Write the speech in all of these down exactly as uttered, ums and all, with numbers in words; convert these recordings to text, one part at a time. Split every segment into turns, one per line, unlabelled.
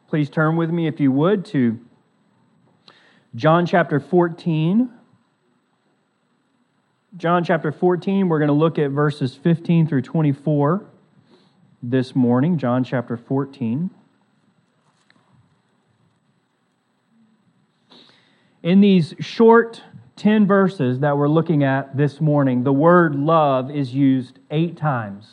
Please turn with me, if you would, to John chapter fourteen. John chapter fourteen, we're going to look at verses fifteen through twenty-four this morning. John chapter fourteen. In these short ten verses that we're looking at this morning, the word love is used eight times.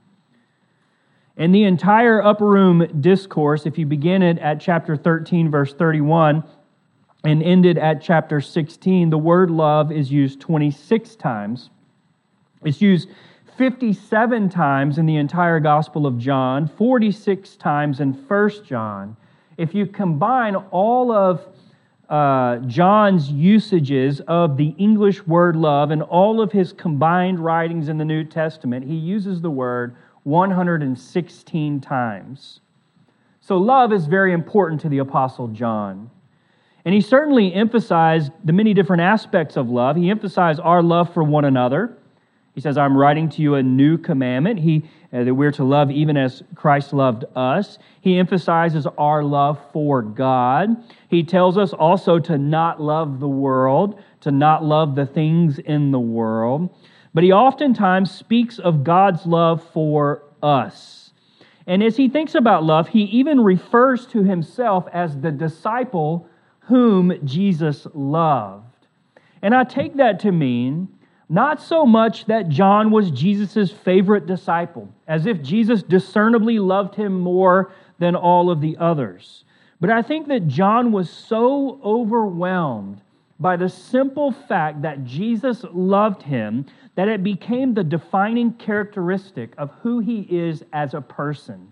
In the entire upper room discourse, if you begin it at chapter thirteen, verse thirty-one, and ended at chapter sixteen, the word love is used twenty-six times. It's used fifty-seven times in the entire Gospel of John, forty-six times in First John. If you combine all of uh, John's usages of the English word love and all of his combined writings in the New Testament, he uses the word one hundred sixteen times. So love is very important to the Apostle John. And he certainly emphasized the many different aspects of love. He emphasized our love for one another. He says, I'm writing to you a new commandment, he, uh, that we're to love even as Christ loved us. He emphasizes our love for God. He tells us also to not love the world, to not love the things in the world. But he oftentimes speaks of God's love for us. And as he thinks about love, he even refers to himself as the disciple whom Jesus loved. And I take that to mean not so much that John was Jesus' favorite disciple, as if Jesus discernibly loved him more than all of the others. But I think that John was so overwhelmed by the simple fact that Jesus loved him that it became the defining characteristic of who he is as a person.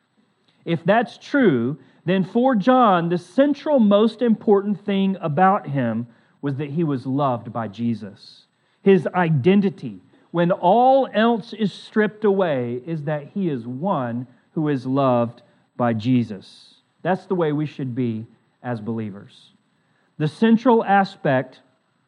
If that's true, then for John, the central most important thing about him was that he was loved by Jesus. His identity, when all else is stripped away, is that he is one who is loved by Jesus. That's the way we should be as believers. The central aspect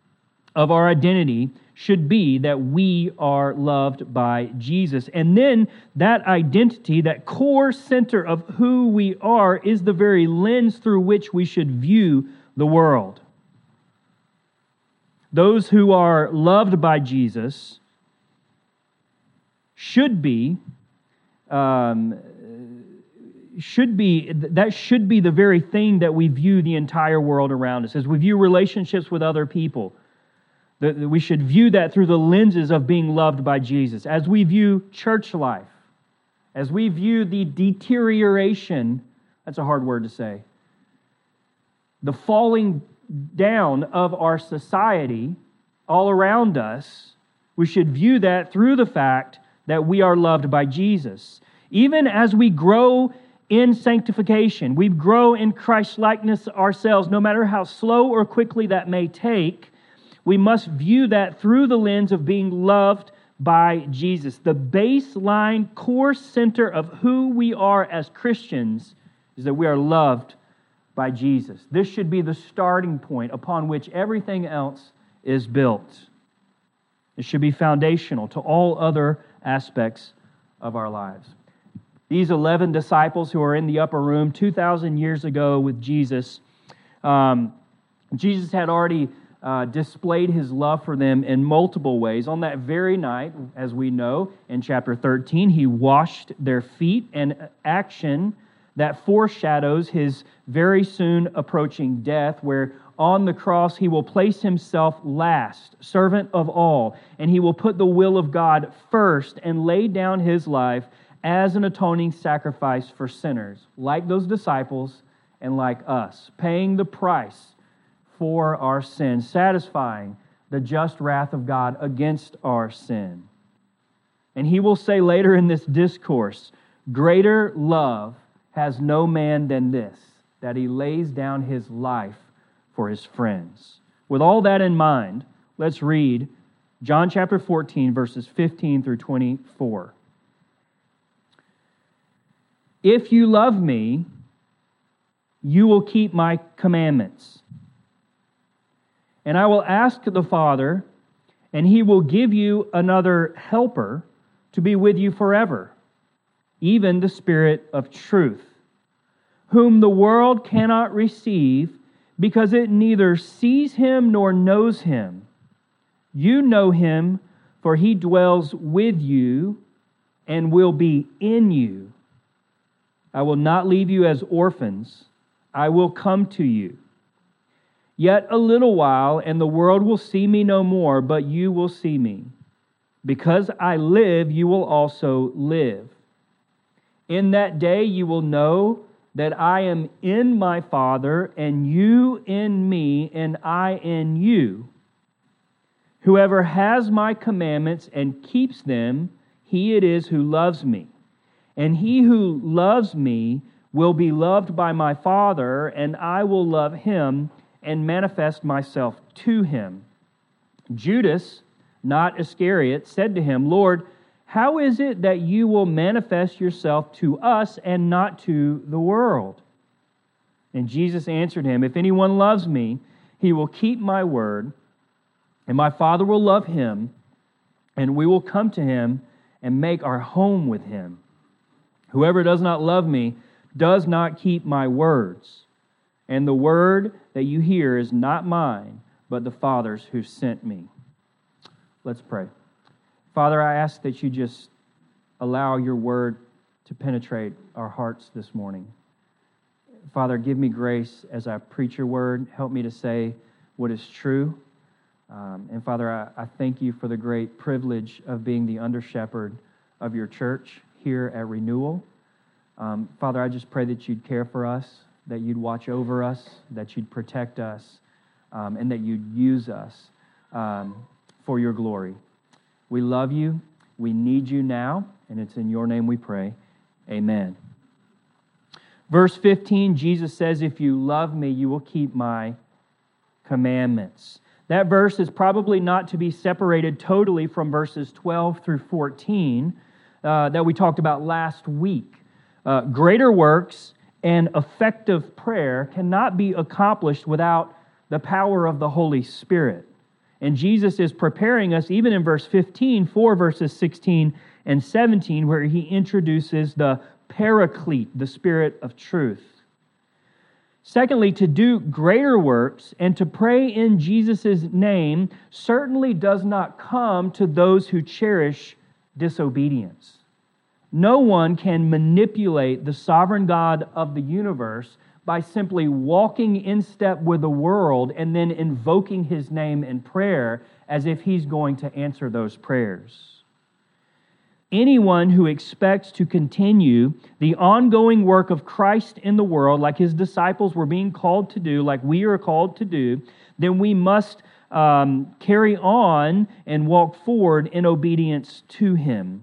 of our identity should be that we are loved by Jesus. And then that identity, that core center of who we are, is the very lens through which we should view the world. Those who are loved by Jesus should be, um, should be, that should be the very thing that we view the entire world around us. As we view relationships with other people, that we should view that through the lenses of being loved by Jesus. As we view church life, as we view the deterioration, that's a hard word to say, the falling down of our society all around us, we should view that through the fact that we are loved by Jesus. Even as we grow in sanctification, we grow in Christ-likeness ourselves, no matter how slow or quickly that may take, we must view that through the lens of being loved by Jesus. The baseline core center of who we are as Christians is that we are loved by Jesus. This should be the starting point upon which everything else is built. It should be foundational to all other aspects of our lives. These eleven disciples who are in the upper room two thousand years ago with Jesus, um, Jesus had already Uh, displayed his love for them in multiple ways. On that very night, as we know, in chapter thirteen, he washed their feet, an action that foreshadows his very soon approaching death, where on the cross he will place himself last, servant of all, and he will put the will of God first and lay down his life as an atoning sacrifice for sinners, like those disciples and like us, paying the price for our sin, satisfying the just wrath of God against our sin. And he will say later in this discourse, greater love has no man than this, that he lays down his life for his friends. With all that in mind, let's read John chapter fourteen, verses fifteen through twenty-four. If you love me, you will keep my commandments. And I will ask the Father, and he will give you another helper to be with you forever, even the Spirit of truth, whom the world cannot receive, because it neither sees him nor knows him. You know him, for he dwells with you and will be in you. I will not leave you as orphans. I will come to you. Yet a little while, and the world will see me no more, but you will see me. Because I live, you will also live. In that day you will know that I am in my Father, and you in me, and I in you. Whoever has my commandments and keeps them, he it is who loves me. And he who loves me will be loved by my Father, and I will love him and manifest myself to him. Judas, not Iscariot, said to him, Lord, how is it that you will manifest yourself to us and not to the world? And Jesus answered him, if anyone loves me, he will keep my word, and my Father will love him, and we will come to him and make our home with him. Whoever does not love me does not keep my words. And the word that you hear is not mine, but the Father's who sent me. Let's pray. Father, I ask that you just allow your word to penetrate our hearts this morning. Father, give me grace as I preach your word. Help me to say what is true. Um, and Father, I, I thank you for the great privilege of being the under-shepherd of your church here at Renewal. Um, Father, I just pray that you'd care for us, that you'd watch over us, that you'd protect us, um, and that you'd use us um, for your glory. We love you. We need you now, and it's in your name we pray. Amen. Verse fifteen, Jesus says, if you love me, you will keep my commandments. That verse is probably not to be separated totally from verses twelve through fourteen uh, that we talked about last week. Uh, greater works and effective prayer cannot be accomplished without the power of the Holy Spirit. And Jesus is preparing us, even in verse fifteen, for verses sixteen and seventeen, where he introduces the Paraclete, the Spirit of truth. Secondly, to do greater works and to pray in Jesus' name certainly does not come to those who cherish disobedience. No one can manipulate the sovereign God of the universe by simply walking in step with the world and then invoking his name in prayer as if he's going to answer those prayers. Anyone who expects to continue the ongoing work of Christ in the world, like his disciples were being called to do, like we are called to do, then we must um, carry on and walk forward in obedience to him.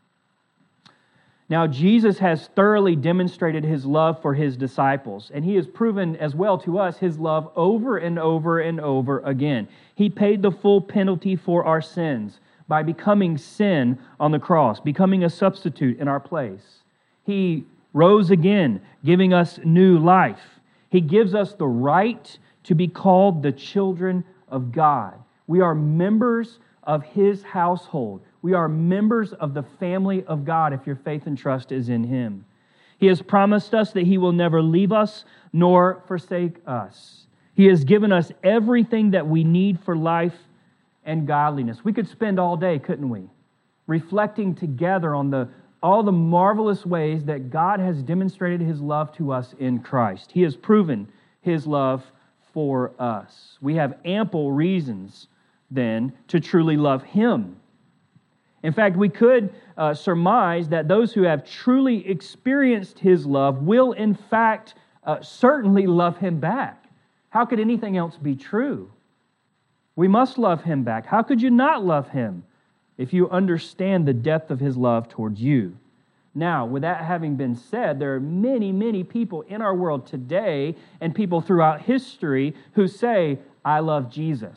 Now, Jesus has thoroughly demonstrated his love for his disciples, and he has proven as well to us his love over and over and over again. He paid the full penalty for our sins by becoming sin on the cross, becoming a substitute in our place. He rose again, giving us new life. He gives us the right to be called the children of God. We are members of his household. We are members of the family of God if your faith and trust is in him. He has promised us that he will never leave us nor forsake us. He has given us everything that we need for life and godliness. We could spend all day, couldn't we, reflecting together on the all the marvelous ways that God has demonstrated his love to us in Christ. He has proven his love for us. We have ample reasons then to truly love him. In fact, we could uh, surmise that those who have truly experienced his love will, in fact, uh, certainly love him back. How could anything else be true? We must love him back. How could you not love him if you understand the depth of his love towards you? Now, with that having been said, there are many, many people in our world today and people throughout history who say, I love Jesus.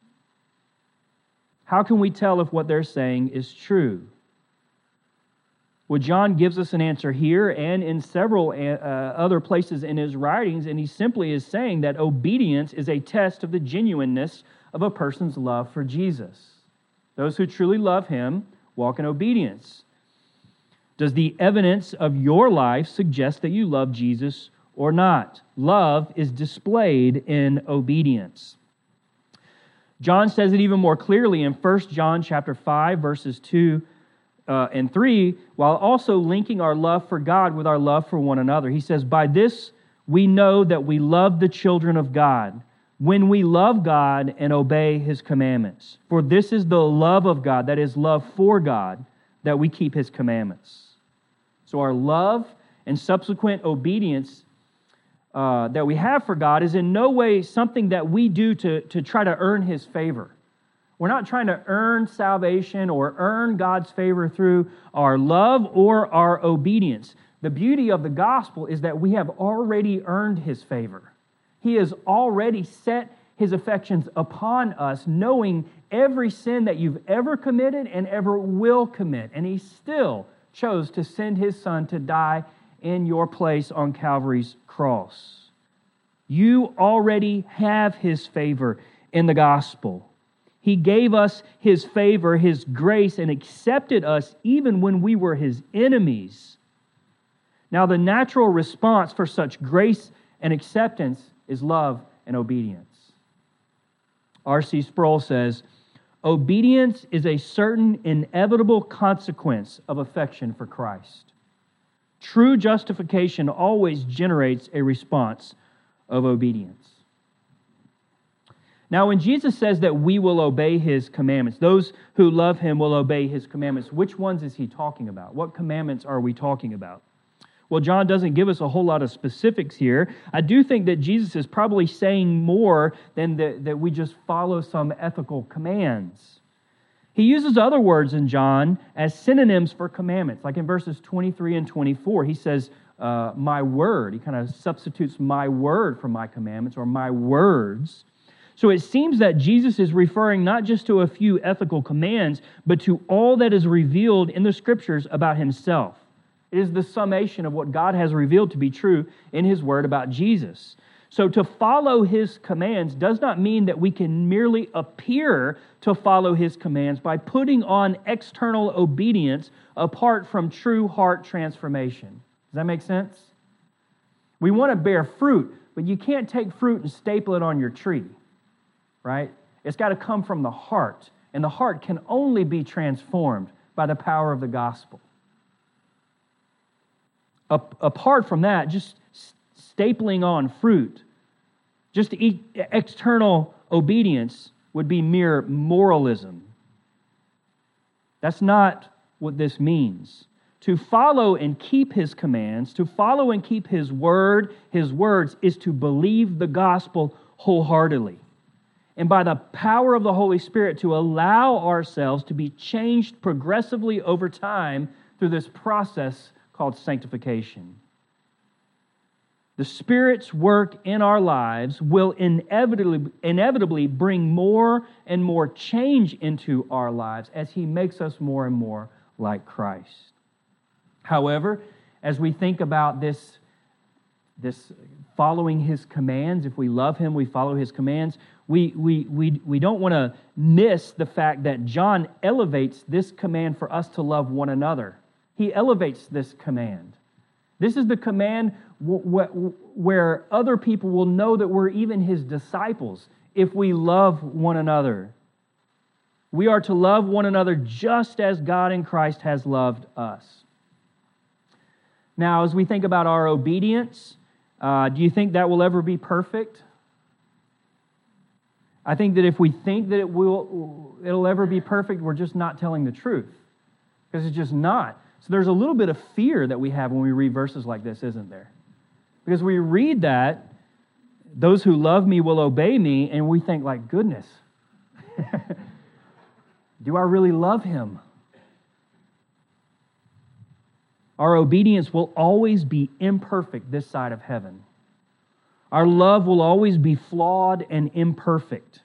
How can we tell if what they're saying is true? Well, John gives us an answer here and in several uh, other places in his writings, and he simply is saying that obedience is a test of the genuineness of a person's love for Jesus. Those who truly love him walk in obedience. Does the evidence of your life suggest that you love Jesus or not. Love is displayed in obedience. John says it even more clearly in First John chapter five, verses two uh, and three, while also linking our love for God with our love for one another. He says, "By this we know that we love the children of God, when we love God and obey His commandments. For this is the love of God, that is, love for God, that we keep His commandments." So our love and subsequent obedience uh, that we have for God is in no way something that we do to, to try to earn His favor. We're not trying to earn salvation or earn God's favor through our love or our obedience. The beauty of the gospel is that we have already earned His favor. He has already set His affections upon us, knowing every sin that you've ever committed and ever will commit. And He still chose to send His Son to die in your place on Calvary's cross. You already have His favor in the gospel. He gave us His favor, His grace, and accepted us even when we were His enemies. Now, the natural response for such grace and acceptance is love and obedience. R C Sproul says, "Obedience is a certain inevitable consequence of affection for Christ. True justification always generates a response of obedience." Now, when Jesus says that we will obey His commandments, those who love Him will obey His commandments, which ones is He talking about? What commandments are we talking about? Well, John doesn't give us a whole lot of specifics here. I do think that Jesus is probably saying more than that, that we just follow some ethical commands. He uses other words in John as synonyms for commandments, like in verses twenty-three and twenty-four. He says, uh, my word. He kind of substitutes my word for my commandments, or my words. So it seems that Jesus is referring not just to a few ethical commands, but to all that is revealed in the Scriptures about Himself. It is the summation of what God has revealed to be true in His Word about Jesus. So to follow His commands does not mean that we can merely appear to follow His commands by putting on external obedience apart from true heart transformation. Does that make sense? We want to bear fruit, but you can't take fruit and staple it on your tree, right? It's got to come from the heart, and the heart can only be transformed by the power of the gospel. Apart from that, just stapling on fruit, just external obedience would be mere moralism. That's not what this means. To follow and keep His commands, to follow and keep His word, His words, is to believe the gospel wholeheartedly. And by the power of the Holy Spirit, to allow ourselves to be changed progressively over time through this process called sanctification. The Spirit's work in our lives will inevitably, inevitably bring more and more change into our lives as He makes us more and more like Christ. However, as we think about this, this following His commands, if we love Him, we follow His commands, we, we, we, we don't want to miss the fact that John elevates this command for us to love one another. He elevates this command. This is the command w- w- where other people will know that we're even His disciples if we love one another. We are to love one another just as God in Christ has loved us. Now, as we think about our obedience, uh, do you think that will ever be perfect? I think that if we think that it will, it'll ever be perfect, we're just not telling the truth, because it's just not. So there's a little bit of fear that we have when we read verses like this, isn't there? Because we read that, those who love me will obey me, and we think like, goodness, do I really love Him? Our obedience will always be imperfect this side of heaven. Our love will always be flawed and imperfect.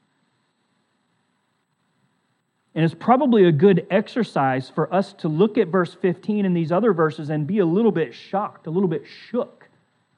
And it's probably a good exercise for us to look at verse fifteen and these other verses and be a little bit shocked, a little bit shook.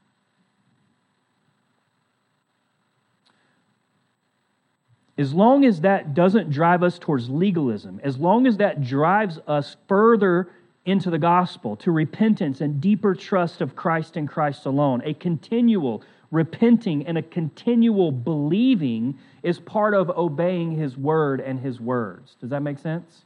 As long as that doesn't drive us towards legalism, as long as that drives us further into the gospel, to repentance and deeper trust of Christ and Christ alone. A continual repenting and a continual believing is part of obeying His word and His words. Does that make sense?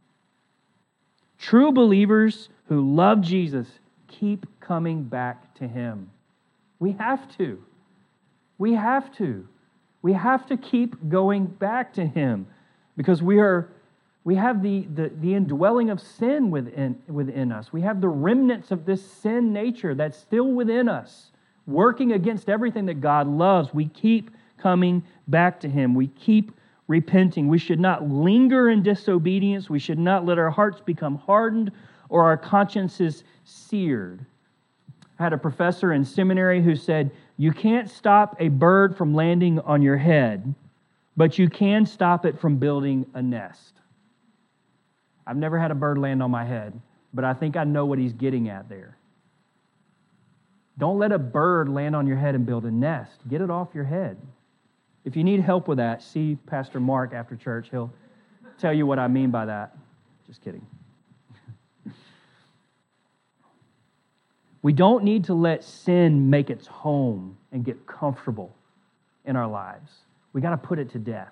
True believers who love Jesus keep coming back to Him. We have to. We have to. We have to keep going back to Him because we are we have the, the, the indwelling of sin within, within us. We have the remnants of this sin nature that's still within us, working against everything that God loves. We keep coming back to Him. We keep repenting. We should not linger in disobedience. We should not let our hearts become hardened or our consciences seared. I had a professor in seminary who said, you can't stop a bird from landing on your head, but you can stop it from building a nest. I've never had a bird land on my head, but I think I know what he's getting at there. Don't let a bird land on your head and build a nest. Get it off your head. If you need help with that, see Pastor Mark after church. He'll tell you what I mean by that. Just kidding. We don't need to let sin make its home and get comfortable in our lives. We got to put it to death.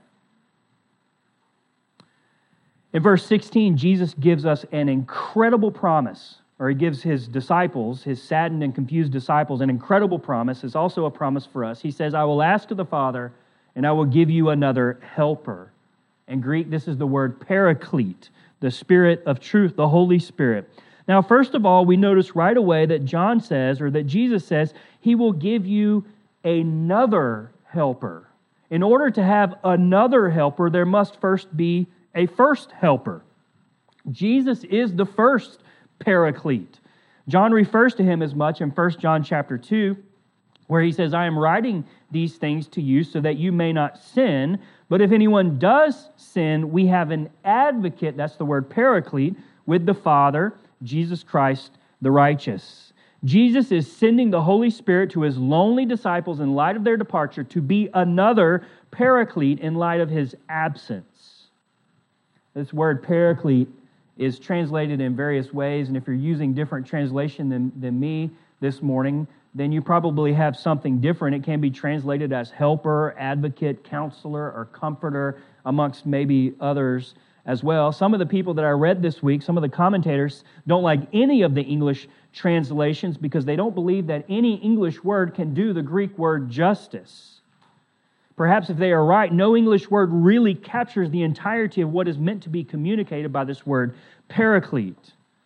In verse sixteen, Jesus gives us an incredible promise, or He gives His disciples, His saddened and confused disciples, an incredible promise. It's also a promise for us. He says, I will ask of the Father, and I will give you another helper. In Greek, this is the word paraclete, the Spirit of truth, the Holy Spirit. Now, first of all, we notice right away that John says, or that Jesus says, He will give you another helper. In order to have another helper, there must first be a first helper. Jesus is the first paraclete. John refers to Him as much in First John chapter two, where he says, I am writing these things to you so that you may not sin, but if anyone does sin, we have an advocate, that's the word paraclete, with the Father, Jesus Christ the righteous. Jesus is sending the Holy Spirit to His lonely disciples in light of their departure to be another paraclete in light of His absence. This word paraclete is translated in various ways, and if you're using different translation than, than me this morning, then you probably have something different. It can be translated as helper, advocate, counselor, or comforter, amongst maybe others as well. Some of the people that I read this week, some of the commentators, don't like any of the English translations because they don't believe that any English word can do the Greek word justice. Perhaps if they are right, no English word really captures the entirety of what is meant to be communicated by this word paraclete.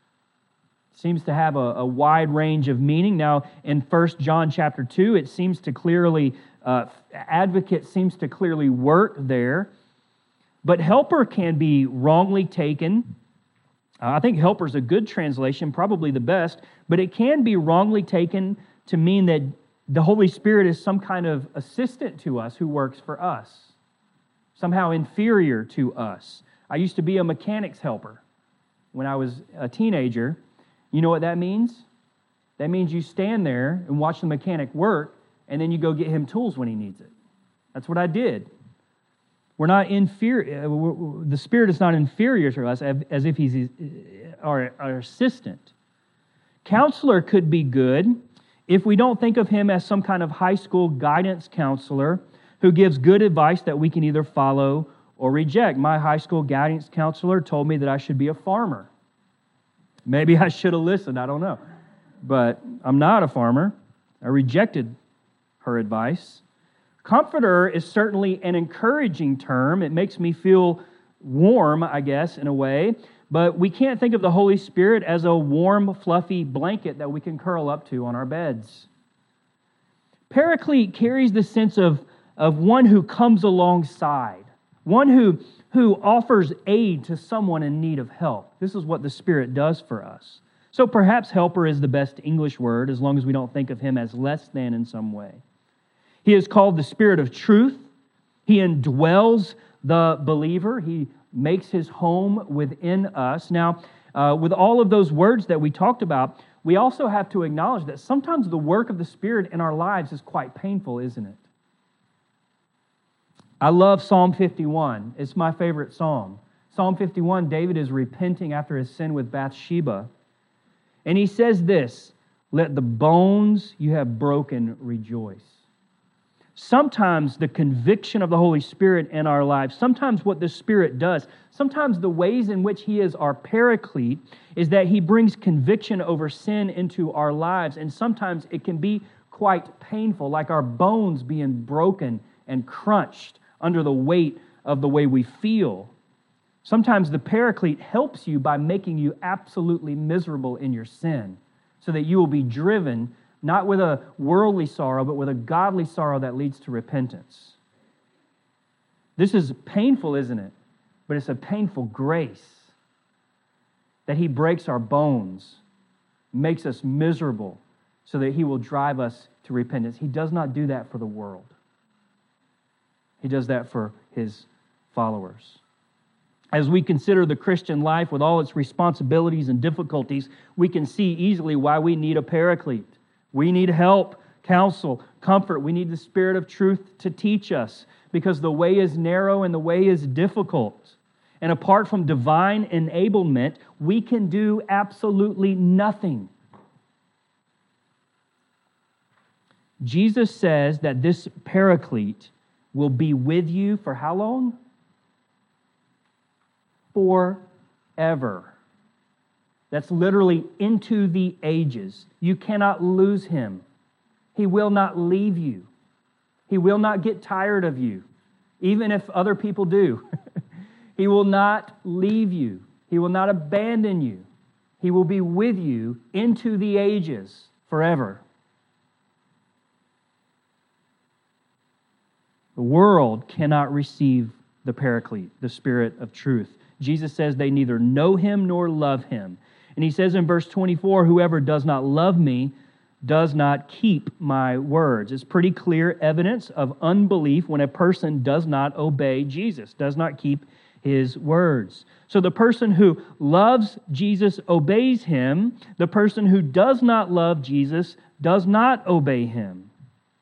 It seems to have a, a wide range of meaning. Now, in First John chapter two, it seems to clearly, uh, advocate seems to clearly work there. But helper can be wrongly taken. Uh, I think helper is a good translation, probably the best, but it can be wrongly taken to mean that the Holy Spirit is some kind of assistant to us who works for us, somehow inferior to us. I used to be a mechanic's helper when I was a teenager. You know what that means? That means you stand there and watch the mechanic work, and then you go get him tools when he needs it. That's what I did. We're not inferior. The Spirit is not inferior to us as if He's our, our assistant. Counselor could be good if we don't think of Him as some kind of high school guidance counselor who gives good advice that we can either follow or reject. My high school guidance counselor told me that I should be a farmer. Maybe I should have listened, I don't know. But I'm not a farmer. I rejected her advice. Comforter is certainly an encouraging term. It makes me feel warm, I guess, in a way. But we can't think of the Holy Spirit as a warm, fluffy blanket that we can curl up to on our beds. Paraclete carries the sense of, of one who comes alongside, one who, who offers aid to someone in need of help. This is what the Spirit does for us. So perhaps helper is the best English word, as long as we don't think of Him as less than in some way. He is called the Spirit of truth. He indwells the believer. He makes His home within us. Now, uh, with all of those words that we talked about, we also have to acknowledge that sometimes the work of the Spirit in our lives is quite painful, isn't it? I love Psalm fifty-one. It's my favorite psalm. Psalm fifty-one, David is repenting after his sin with Bathsheba. And he says this, let the bones you have broken rejoice. Sometimes the conviction of the Holy Spirit in our lives, sometimes what the Spirit does, sometimes the ways in which He is our paraclete is that He brings conviction over sin into our lives. And sometimes it can be quite painful, like our bones being broken and crunched under the weight of the way we feel. Sometimes the paraclete helps you by making you absolutely miserable in your sin so that you will be driven not with a worldly sorrow, but with a godly sorrow that leads to repentance. This is painful, isn't it? But it's a painful grace that He breaks our bones, makes us miserable, so that He will drive us to repentance. He does not do that for the world. He does that for His followers. As we consider the Christian life with all its responsibilities and difficulties, we can see easily why we need a paraclete. We need help, counsel, comfort. We need the Spirit of truth to teach us because the way is narrow and the way is difficult. And apart from divine enablement, we can do absolutely nothing. Jesus says that this paraclete will be with you for how long? Forever. That's literally into the ages. You cannot lose Him. He will not leave you. He will not get tired of you, even if other people do. He will not leave you. He will not abandon you. He will be with you into the ages forever. The world cannot receive the Paraclete, the Spirit of truth. Jesus says they neither know Him nor love Him. And He says in verse twenty-four, whoever does not love me does not keep my words. It's pretty clear evidence of unbelief when a person does not obey Jesus, does not keep His words. So the person who loves Jesus obeys Him. The person who does not love Jesus does not obey Him.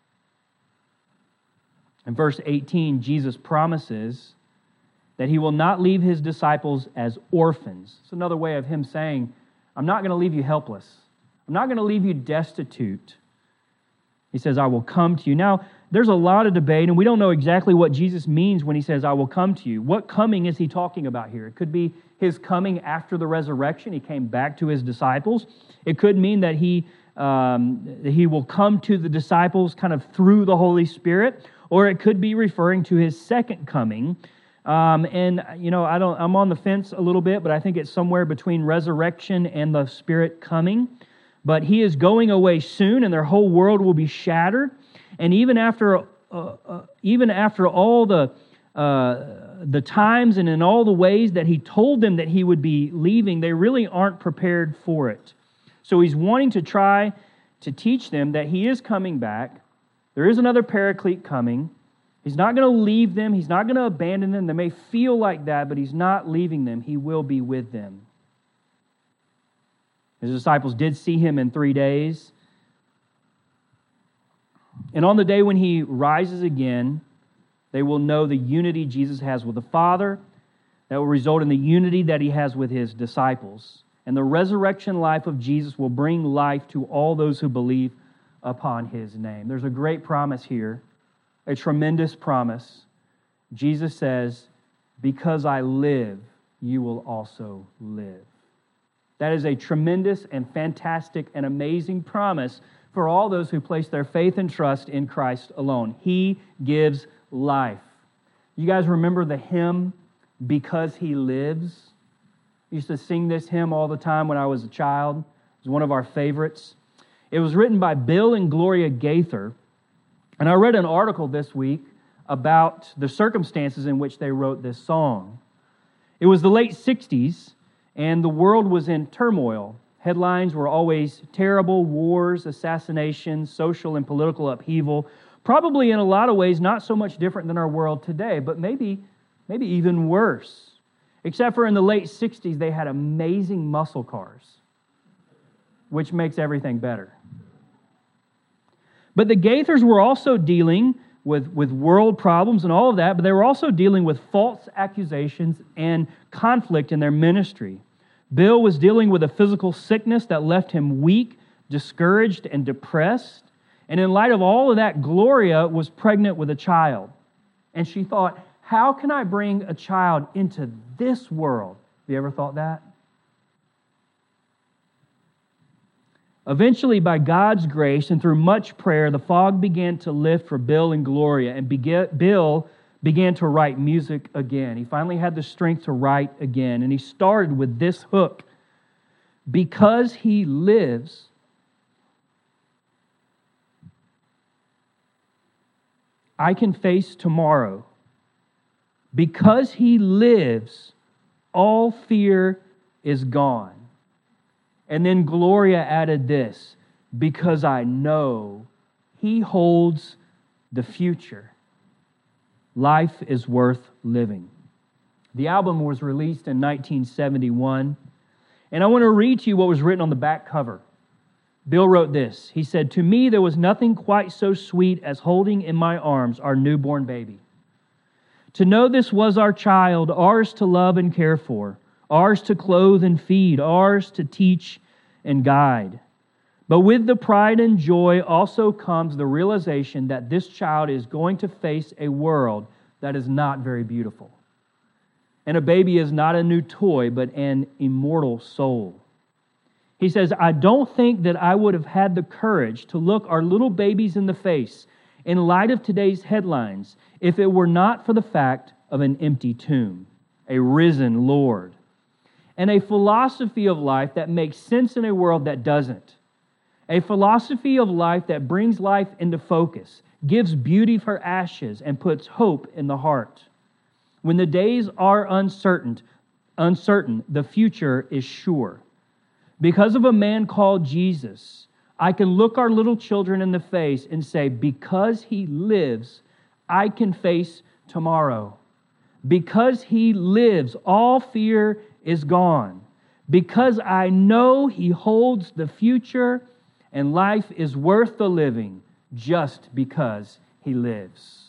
In verse eighteen, Jesus promises that He will not leave His disciples as orphans. It's another way of Him saying, I'm not going to leave you helpless. I'm not going to leave you destitute. He says, I will come to you. Now, there's a lot of debate, and we don't know exactly what Jesus means when He says, I will come to you. What coming is He talking about here? It could be His coming after the resurrection. He came back to His disciples. It could mean that He, um, he will come to the disciples kind of through the Holy Spirit, or it could be referring to His second coming. Um, and, you know, I don't, I'm on the fence a little bit, but I think it's somewhere between resurrection and the Spirit coming. But He is going away soon, and their whole world will be shattered. And even after, uh, uh, even after all the uh, the times and in all the ways that He told them that He would be leaving, they really aren't prepared for it. So He's wanting to try to teach them that He is coming back. There is another Paraclete coming. He's not going to leave them. He's not going to abandon them. They may feel like that, but He's not leaving them. He will be with them. His disciples did see Him in three days. And on the day when He rises again, they will know the unity Jesus has with the Father. That will result in the unity that He has with His disciples. And the resurrection life of Jesus will bring life to all those who believe upon His name. There's a great promise here, a tremendous promise. Jesus says, because I live, you will also live. That is a tremendous and fantastic and amazing promise for all those who place their faith and trust in Christ alone. He gives life. You guys remember the hymn, Because He Lives? I used to sing this hymn all the time when I was a child. It was one of our favorites. It was written by Bill and Gloria Gaither. And I read an article this week about the circumstances in which they wrote this song. It was the late sixties, and the world was in turmoil. Headlines were always terrible: wars, assassinations, social and political upheaval. Probably in a lot of ways not so much different than our world today, but maybe, maybe even worse. Except for in the late sixties, they had amazing muscle cars, which makes everything better. But the Gaithers were also dealing with, with world problems and all of that, but they were also dealing with false accusations and conflict in their ministry. Bill was dealing with a physical sickness that left him weak, discouraged, and depressed. And in light of all of that, Gloria was pregnant with a child. And she thought, how can I bring a child into this world? Have you ever thought that? Eventually, by God's grace and through much prayer, the fog began to lift for Bill and Gloria, and Bill began to write music again. He finally had the strength to write again, and he started with this hook. Because He lives, I can face tomorrow. Because He lives, all fear is gone. And then Gloria added this, because I know He holds the future. Life is worth living. The album was released in nineteen seventy-one. And I want to read to you what was written on the back cover. Bill wrote this. He said, to me, there was nothing quite so sweet as holding in my arms our newborn baby. To know this was our child, ours to love and care for, ours to clothe and feed, ours to teach and guide. But with the pride and joy also comes the realization that this child is going to face a world that is not very beautiful. And a baby is not a new toy, but an immortal soul. He says, I don't think that I would have had the courage to look our little babies in the face in light of today's headlines if it were not for the fact of an empty tomb, a risen Lord, and a philosophy of life that makes sense in a world that doesn't. A philosophy of life that brings life into focus, gives beauty for ashes, and puts hope in the heart. When the days are uncertain, uncertain, the future is sure. Because of a man called Jesus, I can look our little children in the face and say, because He lives, I can face tomorrow. Because He lives, all fear is gone. Because I know He holds the future, and life is worth the living just because He lives.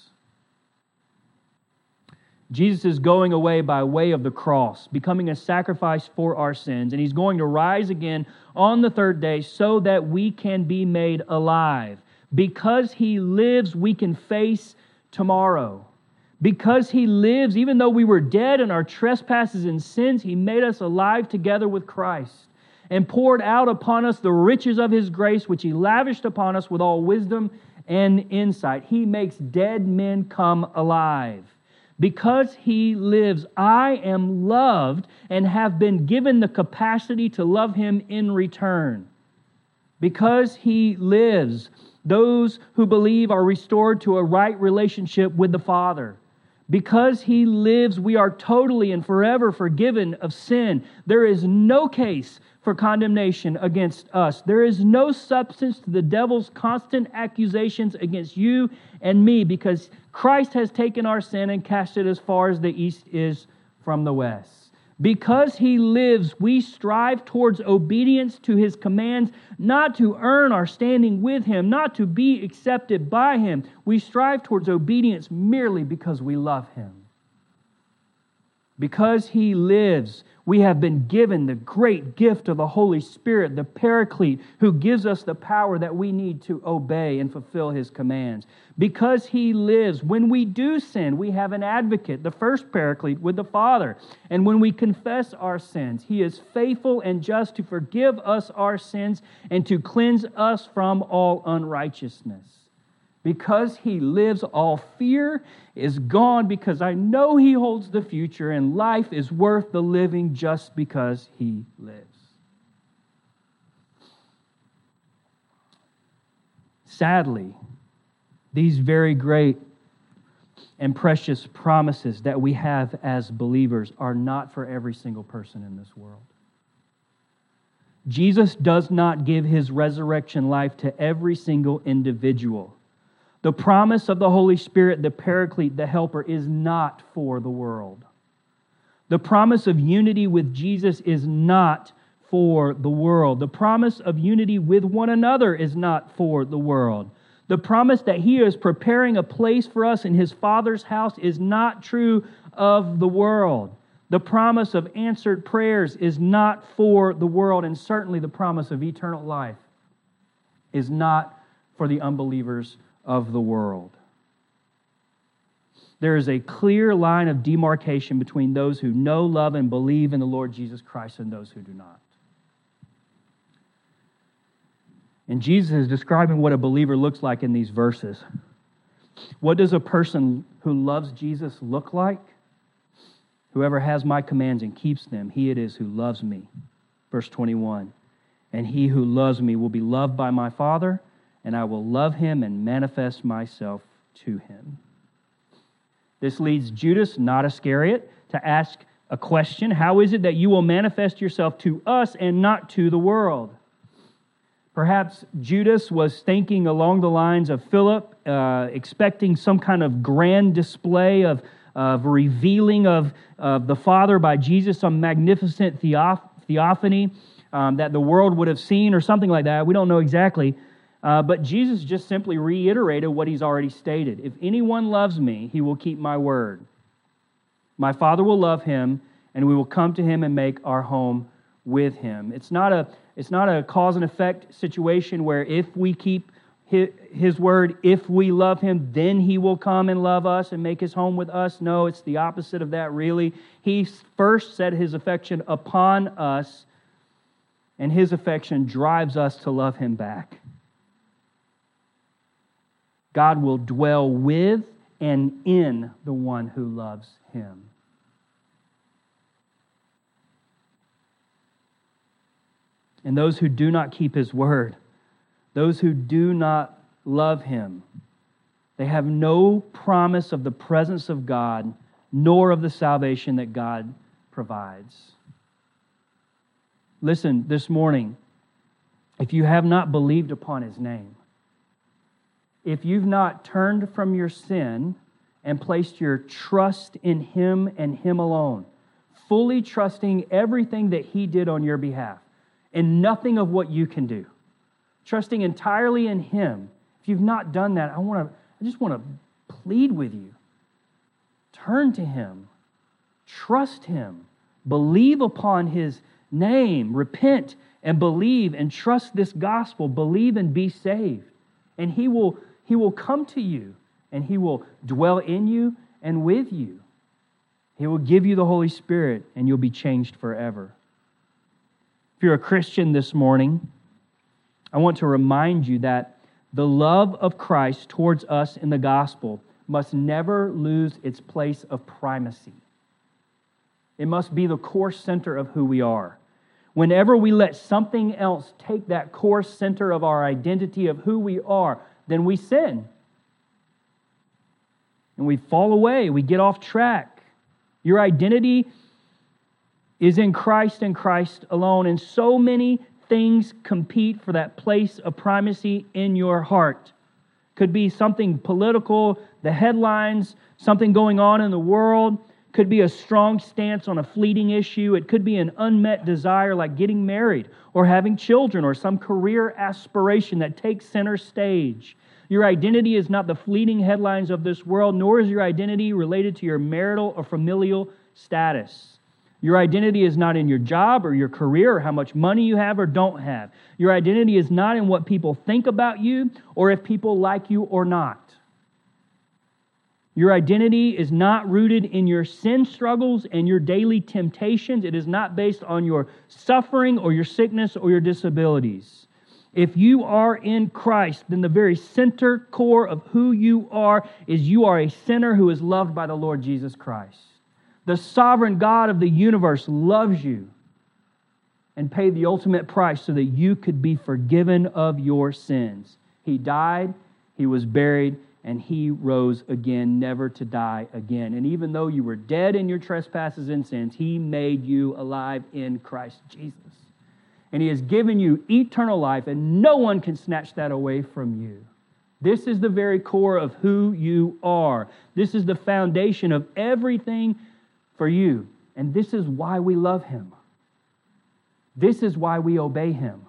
Jesus is going away by way of the cross, becoming a sacrifice for our sins, and He's going to rise again on the third day so that we can be made alive. Because He lives, we can face tomorrow. Because He lives, even though we were dead in our trespasses and sins, He made us alive together with Christ and poured out upon us the riches of His grace, which He lavished upon us with all wisdom and insight. He makes dead men come alive. Because He lives, I am loved and have been given the capacity to love Him in return. Because He lives, those who believe are restored to a right relationship with the Father. Because He lives, we are totally and forever forgiven of sin. There is no case for condemnation against us. There is no substance to the devil's constant accusations against you and me, because Christ has taken our sin and cast it as far as the east is from the west. Because He lives, we strive towards obedience to His commands, not to earn our standing with Him, not to be accepted by Him. We strive towards obedience merely because we love Him. Because He lives, we have been given the great gift of the Holy Spirit, the Paraclete, who gives us the power that we need to obey and fulfill His commands. Because He lives, when we do sin, we have an advocate, the first Paraclete, with the Father. And when we confess our sins, He is faithful and just to forgive us our sins and to cleanse us from all unrighteousness. Because He lives, all fear is gone, because I know He holds the future, and life is worth the living just because He lives. Sadly, these very great and precious promises that we have as believers are not for every single person in this world. Jesus does not give His resurrection life to every single individual. The promise of the Holy Spirit, the Paraclete, the Helper, is not for the world. The promise of unity with Jesus is not for the world. The promise of unity with one another is not for the world. The promise that He is preparing a place for us in His Father's house is not true of the world. The promise of answered prayers is not for the world, and certainly the promise of eternal life is not for the unbelievers of the world. There is a clear line of demarcation between those who know, love, and believe in the Lord Jesus Christ and those who do not. And Jesus is describing what a believer looks like in these verses. What does a person who loves Jesus look like? Whoever has my commands and keeps them, he it is who loves me. Verse twenty-one. And he who loves me will be loved by my Father, and I will love him and manifest myself to him. This leads Judas, not Iscariot, to ask a question. How is it that you will manifest yourself to us and not to the world? Perhaps Judas was thinking along the lines of Philip, uh, expecting some kind of grand display of, of revealing of, of the Father by Jesus, some magnificent theoph- theophany um, that the world would have seen or something like that. We don't know exactly. Uh, but Jesus just simply reiterated what he's already stated. If anyone loves me, he will keep my word. My Father will love him, and we will come to him and make our home with him. It's not a it's not a cause and effect situation where if we keep his, his word, if we love him, then he will come and love us and make his home with us. No, it's the opposite of that, really. He first set his affection upon us, and his affection drives us to love him back. God will dwell with and in the one who loves him. And those who do not keep his word, those who do not love him, they have no promise of the presence of God, nor of the salvation that God provides. Listen, this morning, if you have not believed upon his name, if you've not turned from your sin and placed your trust in him and him alone, fully trusting everything that he did on your behalf and nothing of what you can do, trusting entirely in him, if you've not done that, I want to, I just want to plead with you. Turn to him, trust him, believe upon his name, repent and believe and trust this gospel, believe and be saved. And he will He will come to you, and he will dwell in you and with you. He will give you the Holy Spirit, and you'll be changed forever. If you're a Christian this morning, I want to remind you that the love of Christ towards us in the gospel must never lose its place of primacy. It must be the core center of who we are. Whenever we let something else take that core center of our identity of who we are, then we sin. And we fall away. We get off track. Your identity is in Christ and Christ alone. And so many things compete for that place of primacy in your heart. Could be something political, the headlines, something going on in the world. Could be a strong stance on a fleeting issue. It could be an unmet desire like getting married or having children or some career aspiration that takes center stage. Your identity is not the fleeting headlines of this world, nor is your identity related to your marital or familial status. Your identity is not in your job or your career or how much money you have or don't have. Your identity is not in what people think about you or if people like you or not. Your identity is not rooted in your sin struggles and your daily temptations. It is not based on your suffering or your sickness or your disabilities. If you are in Christ, then the very center core of who you are is you are a sinner who is loved by the Lord Jesus Christ. The sovereign God of the universe loves you and paid the ultimate price so that you could be forgiven of your sins. He died, he was buried, and he rose again, never to die again. And even though you were dead in your trespasses and sins, he made you alive in Christ Jesus. And he has given you eternal life, and no one can snatch that away from you. This is the very core of who you are. This is the foundation of everything for you. And this is why we love him. This is why we obey him.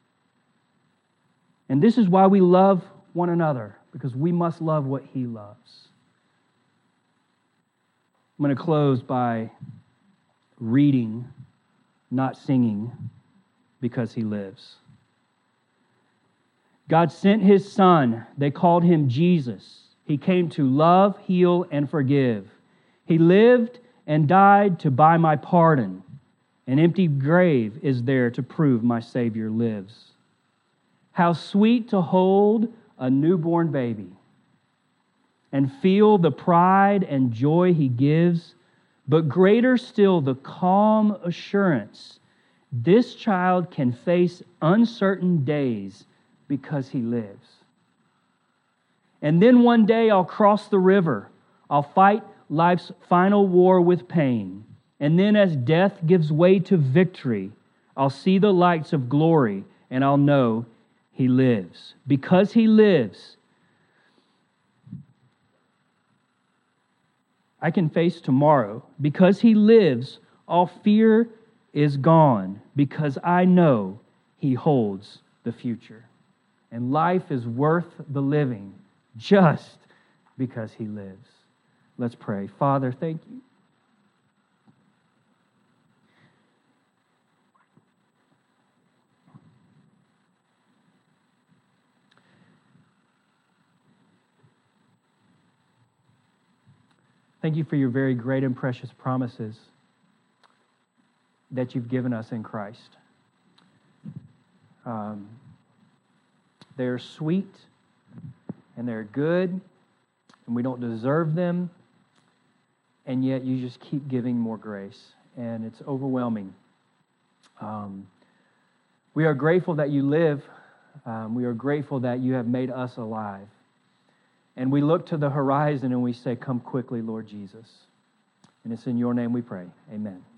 And this is why we love one another, because we must love what he loves. I'm going to close by reading, not singing, because he lives. God sent his Son. They called him Jesus. He came to love, heal, and forgive. He lived and died to buy my pardon. An empty grave is there to prove my Savior lives. How sweet to hold a newborn baby and feel the pride and joy he gives, but greater still the calm assurance this child can face uncertain days because he lives. And then one day I'll cross the river. I'll fight life's final war with pain. And then as death gives way to victory, I'll see the lights of glory and I'll know he lives. Because he lives, I can face tomorrow. Because he lives, all fear is gone. Because I know he holds the future. And life is worth the living just because he lives. Let's pray. Father, thank you. Thank you for your very great and precious promises that you've given us in Christ. Um, they're sweet and they're good, and we don't deserve them, and yet you just keep giving more grace, and it's overwhelming. Um, we are grateful that you live. Um, we are grateful that you have made us alive. And we look to the horizon and we say, come quickly, Lord Jesus. And it's in your name we pray. Amen.